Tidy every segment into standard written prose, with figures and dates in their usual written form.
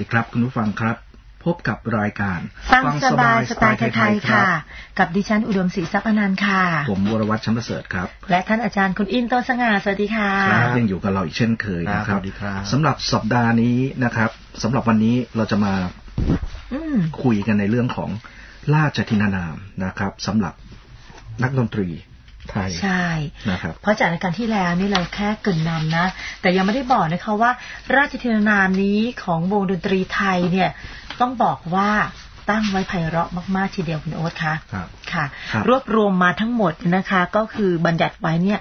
ครับคุณผู้ฟังครับพบกับรายการฟังสบายสไตล์ไทยๆค่ะกับดิฉันอุดมศรีทรัพย์อนันต์ค่ะผมวรวัฒน์ชั้นประเสริฐครับและท่านอาจารย์คุณอินโตสง่าสวัสดีค่ะครับยังอยู่กับเราอีกเช่นเคยนะครับสำหรับสัปดาห์นี้นะครับสำหรับวันนี้เราจะมาคุยกันในเรื่องของราชทินานามนะครับสำหรับนักดนตรีไทยใช่นะครับเพราะจากรายการที่แล้วนี่เราแค่เกริ่นนำนะแต่ยังไม่ได้บอกนะคะว่าราชทินานามนี้ของวงดนตรีไทยเนี่ยต้องบอกว่าตั้งไว้ไพเราะมากๆทีเดียวคุณโอ๊ตคะค่ะรวบรวมมาทั้งหมดนะคะก็คือบัญญัติไว้เนี่ย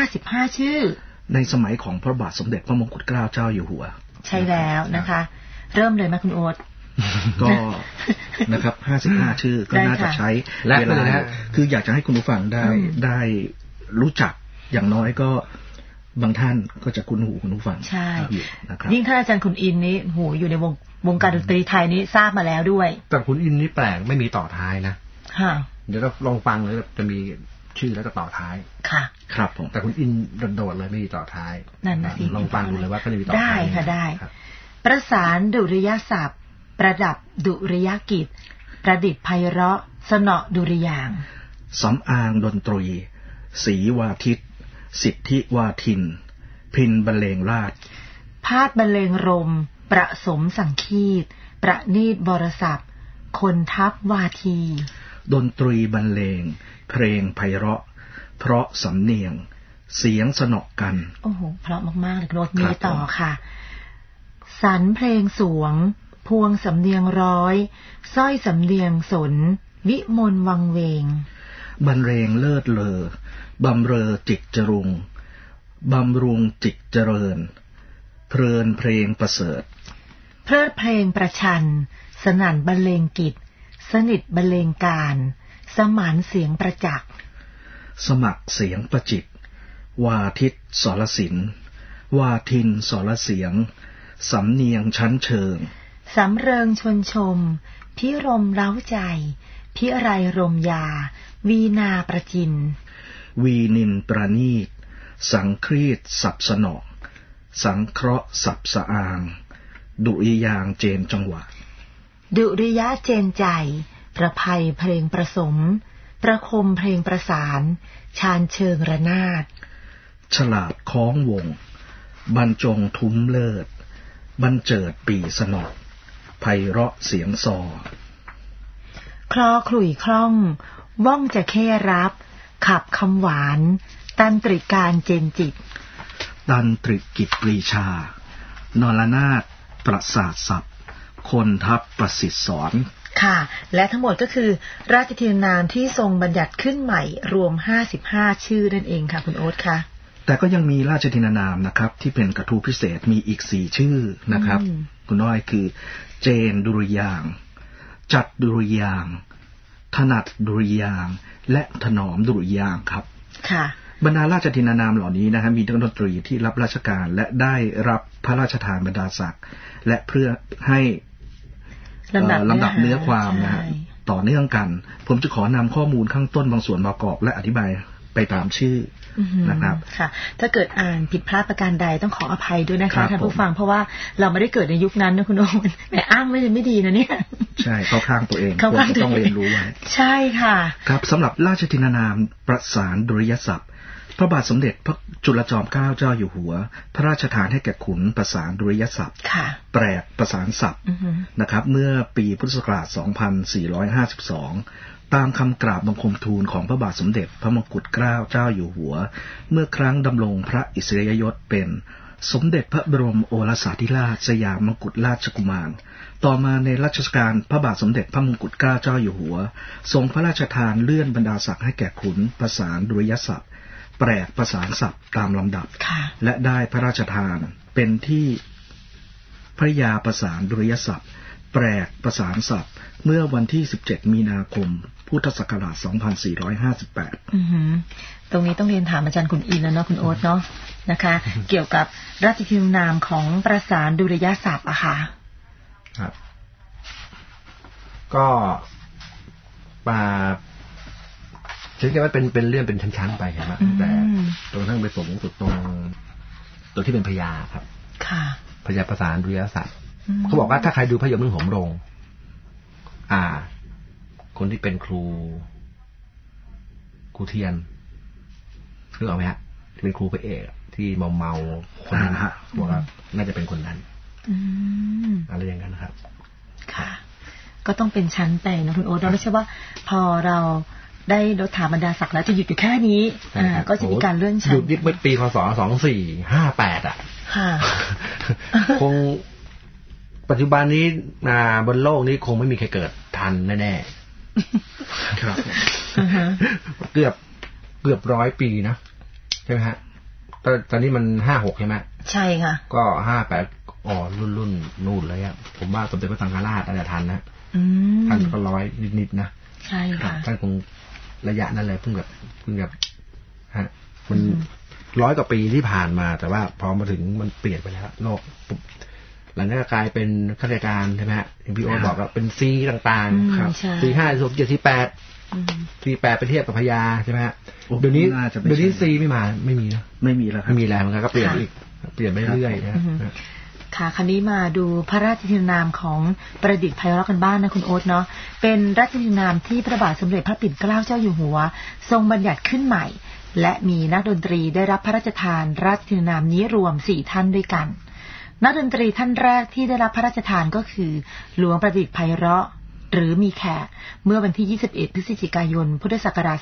55ชื่อในสมัยของพระบาทสมเด็จพระมงกุฎเกล้าเจ้าอยู่หัวใช่แล้วนะคะเริ่มเลยไหมคุณโอ๊ตก็นะครับ55ชื่อก็น่าจะใช้เวลาคืออยากจะให้คุณผู้ฟังได้รู้จักอย่างน้อยก็บางท่านก็จะคุ้นหูคุณผู้ฟังใช่นะครับยิ่งท่านอาจารย์คุณอินนี่หูอยู่ในวงการดนตรีไทยนี้ทราบมาแล้วด้วยแต่คุณอินนี่แปลกไม่มีต่อท้ายนะเดี๋ยวเราลองฟังเลยจะมีชื่อแล้วก็ต่อท้ายค่ะครับผมแต่คุณอินโดดๆเลยไม่มีต่อท้ายนั่นนะสิลองฟังดูเลยว่าก็จะมีต่อท้ายได้ค่ะได้ประสานดุริยศัพท์ประดับดุริยกิจประดิษฐ์ไพเราะสนอดุริยางค์สำอางดนตรีศรีวาทิตสิทธิวาทินพินบรรเลงราชพาดบรรเลงรมประสมสังคีตประณีตบรศัพท์คนทัพวาทีดนตรีบรรเลงเพลงไพเราะเพราะสำเนียงเสียงสนอกันโอ้โหเพราะมากๆเลยโน้ตมีต่อค่ะสรรเพลงสวงพวงสำเนียงร้อยสร้อยสำเนียงสนวิมลวังเวงบรรเลงเลิศเลอบำเรอจิตจรุงบำรุงจิตเจริญเพลินเพลงประเสริฐเพลิดเพลงประชันสนั่นบรรเลงกิจสนิทบรรเลงการสมานเสียงประจักษ์สมัครเสียงประจิตวาทิตสรศิลป์วาทินสรเสียงสำเนียงชั้นเชิงสำเริงชวนชมพิรมเร้าใจพิไรรมยาวีนาประจินวีนินประณีตสังครีตสับสนอสังเคราะห์สับสะอางดุริยางเจนจังหวะดุริยะเจนใจประภัยเพลงประสมประคมเพลงประสานชาญเชิงระนาดฉลาดคล้องวงบรรจงทุ้มเลิศบรรเจิดปีสนอไพเราะเสียงซอคลอขลุ่ยคล่องว่องจะแค่รับขับคำหวานตันตริการเจนจิตตันตริกิจปรีชานรนาถประสาทศัพท์คนทัพประสิทธิ์สอนค่ะและทั้งหมดก็คือราชทินานามที่ทรงบัญญัติขึ้นใหม่รวม55ชื่อนั่นเองค่ะคุณโอ๊ตค่ะแต่ก็ยังมีราชทินานามนะครับที่เป็นกระทู้พิเศษมีอีก4ชื่อนะครับคุณน้อยคือเจนดุริยางจัดดุริยางถนัดดุริยางและถนอมดุริยางครับค่ะบรรดาราชทินานามเหล่านี้นะครับมีนักดนตรีที่รับราชการและได้รับพระราชทานบรรดาศักดิ์และเพื่อให้ลำดับเนื้อความนะฮะต่อเนื่องกันผมจะขอนำข้อมูลข้างต้นบางส่วนประกอบและอธิบายไปตามชื่อนะครับค่ะถ้าเกิดอ่านผิดพลาดประการใดต้องขออภัยด้วยนะคะท่านผู้ฟังเพราะว่าเราไม่ได้เกิดในยุคนั้นนะคุณโอ๊ตแหมอ้างไม่ดีนะเนี่ยใช่เข้าข้างตัวเองควรจะต้องเรียนรู้ไว้ใช่ค่ะครับสำหรับราชทินานามประสานดุริยศัพท์พระบาทสมเด็จพระจุลจอมเกล้าเจ้าอยู่หัวพระราชทานให้แก่ขุนประสานดุริยศัพท์แปลกประสานศัพท์นะครับเมื่อปีพุทธศักราช 2452 ตามคำกราบบังคมทูลของพระบาทสมเด็จพระมงกุฎเกล้าเจ้าอยู่หัวเมื่อครั้งดำรงพระอิสริยยศเป็นสมเด็จพระบรมโอรสาธิราชสยามมกุฎราชกุมารต่อมาในรัชกาลพระบาทสมเด็จพระมงกุฎเกล้าเจ้าอยู่หัวทรงพระราชทานเลื่อนบรรดาศักดิ์ให้แก่ขุนประสานดุริยศัพท์แปลกประสานศัพท์ตามลำดับและได้พระราชทานเป็นที่พระยาประสานดุริยศัพท์แปลกประสานศัพท์เมื่อวันที่17มีนาคมพุทธศักราช2458 ตรงนี้ต้องเรียนถามอาจารย์คุณอินแล้วเนาะคุณโอ๊ตเนาะนะคะเกี่ยวกับราชทินานามของประสานดุริยศัพท์อะค่ะครับก็มาฉันคิดว่าเป็นเรื่องเป็นชั้นๆไปเห็นไหมแต่ตรงทั้งไปสูงสุดตรงตัวที่เป็นพญาครับค่ะพญาประสานดุริยศัพท์เขาบอกว่าถ้าใครดูพระยมเรื่องโหมโรงคนที่เป็นครูเทียนรู้ไหมฮะที่เป็นครูพระเอกที่เมาคนนั้นฮะบอกว่าน่าจะเป็นคนนั้นอะไรอย่างนั้นนะครับค่ะก็ต้องเป็นชั้นไปนะคุณโอ๊ตเราไม่ใช่ว่าพอเราได้ลดถาบรรดาศักดิ์แล้วจะหยุดอยู่แค่นี้ก็จะมีการเลื่อนชั้นหยุดเมื่อปีพศ2458 ค่ะคงปัจจุบันนี้บนโลกนี้คงไม่มีใครเกิดทันแน่ๆครับเกือบ100 ปีนะใช่ไหมฮะตอนนี้มัน56ใช่ไหมใช่ค่ะก็58รุ่นนู่นเลยอ่ะผมว่าสมเด็จพระสังฆราชอาจจะทันนะท่านก็100นิดๆนะใช่ค่ะท่านคงระยะนั้นเลยเพิ่งแบบฮะมัน100 กว่าปีที่ผ่านมาแต่ว่าพอมาถึงมันเปลี่ยนไปแล้วโลกหลังจากกลายเป็นข้าราชการใช่ไหมฮะอย่างพี่โอ๊ตบอกว่าเป็นซีต่างๆครับ45 46 47 48ไปเทียบกับพญาใช่ไหมฮะเดี๋ยวนี้ซีไม่มีนะไม่มีแล้วไม่มีแล้วมันก็เปลี่ยนอีกเปลี่ยนไปเรื่อยๆนะค่ะคราวนี้มาดูพระราชทินนามของประดิษฐ์ไพเราะกันบ้างนะคุณโอ๊ตเนาะเป็นราชทินนามที่พระบาทสมเด็จพระปิ่นเกล้าเจ้าอยู่หัวทรงบัญญัติขึ้นใหม่และมีนักดนตรีได้รับพระราชทานราชทินนามนี้รวม4 ท่านด้วยกันนักดนตรีท่านแรกที่ได้รับพระราชทานก็คือหลวงประดิษฐ์ไพเราะหรือมีแขกเมื่อวันที่21 พฤศจิกายนพุทธศักราช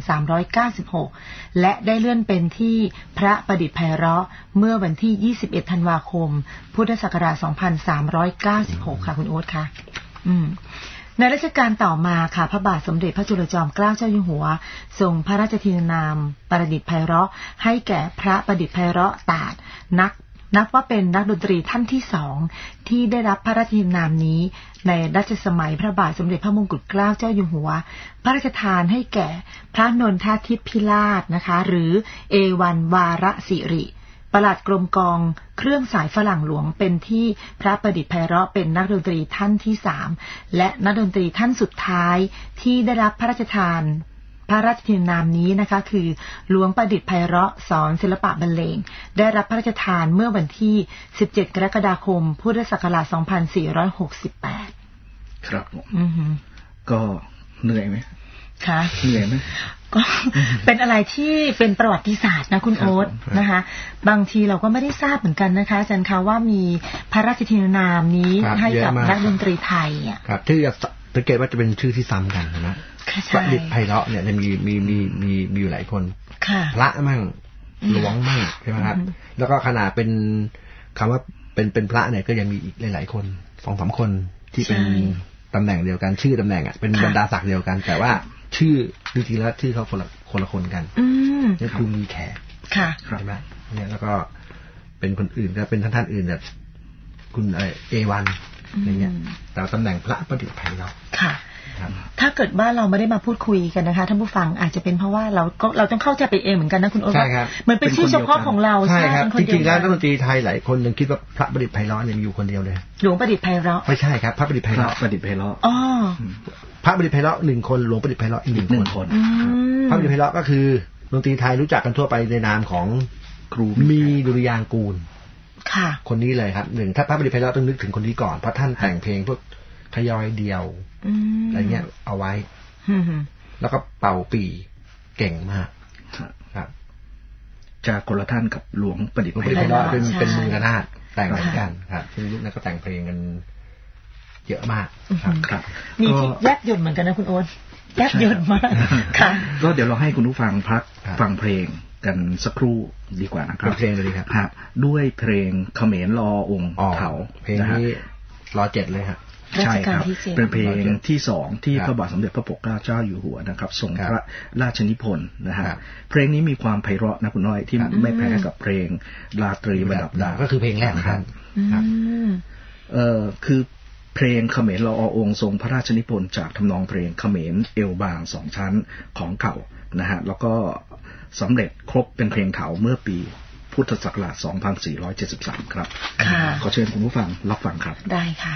2396และได้เลื่อนเป็นที่พระประดิษฐ์ไพเราะเมื่อวันที่21 ธันวาคมพุทธศักราช2396ค่ะคุณโอ๊ตค่ะในรัชกาลต่อมาค่ะพระบาทสมเด็จพระจุลจอมเกล้าเจ้าอยู่หัวทรงพระราชทินนามประดิษฐ์ไพเราะให้แก่พระประดิษฐ์ไพเราะตาดนับว่าเป็นนักดนตรีท่านที่2ที่ได้รับพระราชทานนามนี้ในรัชสมัยพระบาทสมเด็จพระมงกุฎเกล้าเจ้าอยู่หัวพระราชทานให้แก่พระนนททิพพิราชนะคะหรือเอวันวาระสิริปลัดกรมกองเครื่องสายฝรั่งหลวงเป็นที่พระประดิษฐ์ไพเราะเป็นนักดนตรีท่านที่3และนักดนตรีท่านสุดท้ายที่ได้รับพระราชทานพระราชทานนามนี้นะคะคือหลวงประดิษฐ์ไพเราะสอนศิลปะบรรเลงได้รับพระราชทานเมื่อวันที่17 กรกฎาคมพุทธศักราช2468 ครับก็เหนื่อยไหมคะเหนื่อยไหมก็เป็นอะไรที่เป็นประวัติศาสตร์นะคุณโอ๊ตนะคะบางทีเราก็ไม่ได้ทราบเหมือนกันนะคะอาจารย์คะว่ามีพระราชทานนามนี้ให้กับนักดนตรีไทยครับที่จะสังเกตว่าจะเป็นชื่อที่ซ้ำกันนะประดิษฐ์ไพเราะเนี่ยจะมีอยู่หลายคนพระมั่งหลวงมั่งใช่ไหมครับแล้วก็ขนาดเป็นคำว่าเป็นพระเนี่ยก็ยังมีอีกหลายๆคน 2-3 คนที่เป็นตำแหน่งเดียวกันชื่อตำแหน่งอ่ะเป็นบรรดาศักดิ์เดียวกันแต่ว่าชื่อจริงๆแล้วชื่อเขาคนละคนกันนี่คือมีแขกใช่ไหมเนี่ยแล้วก็เป็นคนอื่นก็เป็นท่านอื่นแบบคุณเอวันอย่างเงี้ยแต่ตำแหน่งพระประดิษฐ์ไพเราะค่ะถ้าเกิดว่าเราไม่ได้มาพูดคุยกันนะคะท่านผู้ฟังอาจจะเป็นเพราะว่าเราต้องเข้าใจไปเองเหมือนกันนะคุณโอ๊ตเหมือนเป็นชื่อเฉพาะของเราใช่ครับจริงๆแล้วนักดนตรีไทยหลายคนยังคิดว่าพระประดิษฐ์ไพเราะเนี่ยมีอยู่คนเดียวเลยหลวงประดิษฐ์ไพเราะไม่ใช่ครับพระประดิษฐ์ไพเราะอ๋อพระประดิษฐ์ไพเราะ1 คนหลวงประดิษฐ์ไพเราะอีก1 คนพระประดิษฐ์ไพเราะก็คือดนตรีไทยรู้จักกันทั่วไปในนามของครูมีดุริยางกูลค่ะคนนี้เลยครับ1ถ้าพระประดิษฐ์ไพเราะต้องนึกถึงคนนี้ก่อนเพราะท่านแต่งเพลงพวกทยอยเดียวอะไรเงี้ยเอาไว้แล้วก็เป่าปีเก่งมากครับจากคนละท่านกับหลวงประดิษฐ์ไพเราะเป็นมือระนาดแต่งเหมือนกันครับซึ่งยุคนั้นก็แต่งเพลงกันเยอะมากครับมีที่แยบยลเหมือนกันนะคุณโอ๊ตแยบยลมากค่ะก็เดี๋ยวเราให้คุณผู้ฟังพักฟังเพลงกันสักครู่ดีกว่านะครับเพลงเลยครับด้วยเพลงเขมรรอองค์เขาเพลงนี้รอ7เลยครับใช่ครับเป็นเพลงที่2ที่พระบาทสมเด็จพระปกเกล้าเจ้าอยู่หัวนะครับทรงพระราชนิพนธ์นะฮะเพลงนี้มีความไพเราะนะคุณน้อยที่ไม่แพ้กับเพลงราตรีประดับดาวก็คือเพลงแรกครับคือเพลงเขมรรอองค์ทรงพระราชนิพนธ์จากทำนองเพลงเขมรเอวบาง2 ชั้นของเก่านะฮะแล้วก็สำเร็จครบเป็นเพลงเขาเมื่อปีพุทธศักราช2473ครับขอเชิญคุณผู้ฟังรับฟังครับได้ค่ะ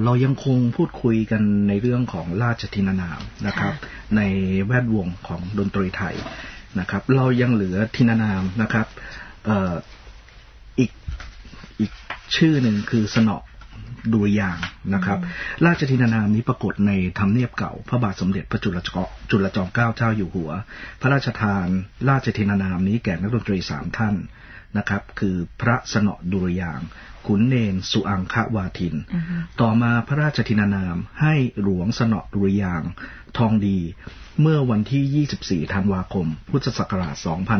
เรายังคงพูดคุยกันในเรื่องของราชทินนามนะครับในแวดวงของดนตรีไทยนะครับเรายังเหลือทินนามนะครับอีกชื่อหนึ่งคือสนอดุริยางค์นะครับราชทินนามนี้ปรากฏในทำเนียบเก่าพระบาทสมเด็จพระจุลจอมเกล้าเจ้าอยู่หัวพระราชทานราชทินนามนี้แก่นักดนตรี3ท่านนะครับคือพระสนอดุริยางค์ขุนเนนสุอังควาทินต่อมาพระราชทินนามให้หลวงสนอดุริยางค์ทองดีเมื่อวันที่24ธันวาคมพุทธศักราช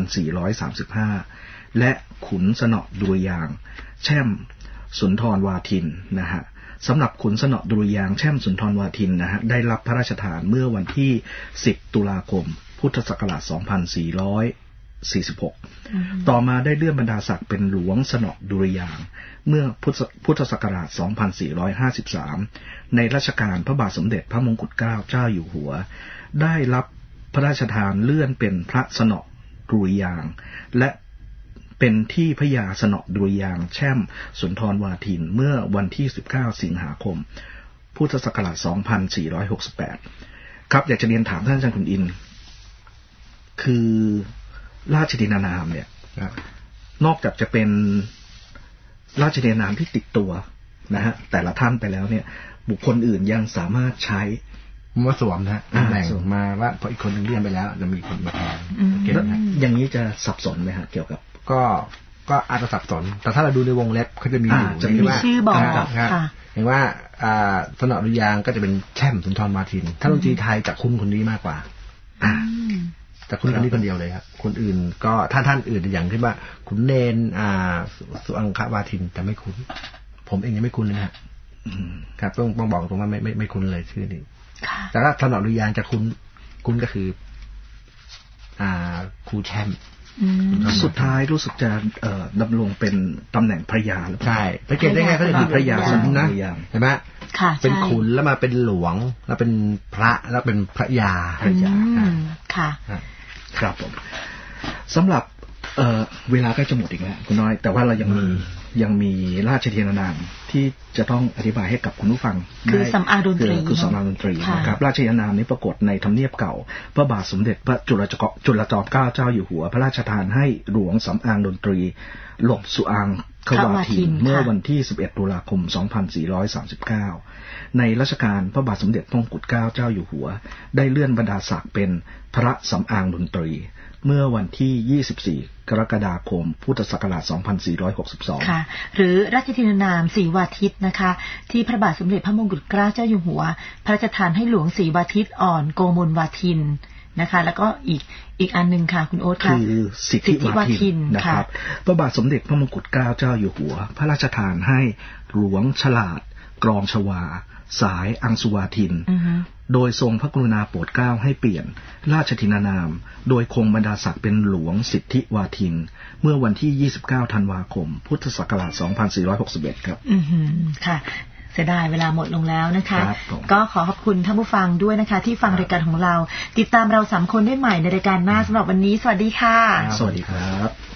2435และขุนสนอดุริยางค์แช่มสุนทรวาทินนะฮะสำหรับขุนสนอดุริยางค์แช่มสุนทรวาทินนะฮะได้รับพระราชทานเมื่อวันที่10ตุลาคมพุทธศักราช2446ต่อมาได้เลื่อนบรรดาศักดิ์เป็นหลวงสนอดุริยางค์เมื่อพุทธศักราช2453ในรัชกาลพระบาทสมเด็จพระมงกุฎเกล้าเจ้าอยู่หัวได้รับพระราชทานเลื่อนเป็นพระสนอดุริยางค์และเป็นที่พระยาสนอดุริยางค์แช่มสุนทรวาทินเมื่อวันที่19สิงหาคมพุทธศักราช2468ครับอยากจะเรียนถามท่านอาจารย์ขุนอินทร์คือราชทินนามเนี่ยนอกจากจะเป็นราชทินนามที่ติดตัวนะฮะแต่ละท่านไปแล้วเนี่ยบุคคลอื่นยังสามารถใช้มาสวมนะตำแหน่งมาว่าพออีกคนนึงเลื่อนไปแล้วจะมีคนมาแทนอย่างนี้จะสับสนไหมฮะเกี่ยวกับก็อาจจะสับสนแต่ถ้าเราดูในวงเล็บเขาจะมีอยู่จะมีชื่อบอกเห็นว่าสนอดุริยางค์ก็จะเป็นแช่มสุนทรวาทินถ้าดนตรีไทยจะคุ้นคนนี้มากกว่าแต่คุณคนนี้คนเดียวเลยครับคนอื่นก็ท่านอื่นอย่างที่ว่าขุนเนนสุอังควาทินแต่ไม่คุ้นผมเองยังไม่คุ้นเลยนะครับต้องบอกตรงว่าไม่คุ้นเลยชื่อนี้แต่ถ้าสนอดุริยางค์จะคุ้นก็คือครูแช่มสุดท้ายรู้สึกจะดำรงเป็นตำแหน่งพระยาใช่สังเกตได้ไงเขาจะมีพระยาสนนะเห็นไหมเป็นขุนแล้วมาเป็นหลวงแล้วเป็นพระแล้วเป็นพระยาค่ะครับผมสำหรับเวลาใกล้จะหมดอีกแล้วคุณน้อยแต่ว่าเรายังมีราชทินนามที่จะต้องอธิบายให้กับคุณผู้ฟังคือสำอางดนตรีคือสำอางดนตรีนะครับราชทินนามนี้ปรากฏในทำเนียบเก่าพระบาทสมเด็จพระจุลจอมเกล้าเจ้าอยู่หัวพระราชทานให้หลวงสำอางดนตรีหลบสุอังควาทินเมื่อวันที่11ตุลาคม2439ในรัชกาลพระบาทสมเด็จพระมงกุฎเกล้าเจ้าอยู่หัวได้เลื่อนบรรดาศักดิ์เป็นพระสำอางดนตรีเมื่อวันที่24กรกฎาคมพุทธศักราช2462 ค่ะหรือราชทินนามศรีวาทิตนะคะที่พระบาทสมเด็จพระมงกุฎเกล้าเจ้าอยู่หัวพระราชทานให้หลวงศรีวาทิตอ่อนโกมลวาทินนะคะแล้วก็อีกอันนึงค่ะคุณโอ๊ตค่ะคือสิทธิวาทินนะครับพระบาทสมเด็จพระมงกุฎเกล้าเจ้าอยู่หัวพระราชทานให้หลวงฉลาดกรองชวาสายอังสุวาทินโดยทรงพระกรุณาโปรดเกล้าให้เปลี่ยนราชทินนามโดยคงบรรดาศักดิ์เป็นหลวงสิทธิวาทินเมื่อวันที่29ธันวาคมพุทธศักราช2461ครับค่ะเสียดายเวลาหมดลงแล้วนะคะก็ขอขอบคุณท่านผู้ฟังด้วยนะคะที่ฟังรายการของเราติดตามเรา3คนได้ใหม่ในรายการหน้าสำหรับวันนี้สวัสดีค่ะสวัสดีครับ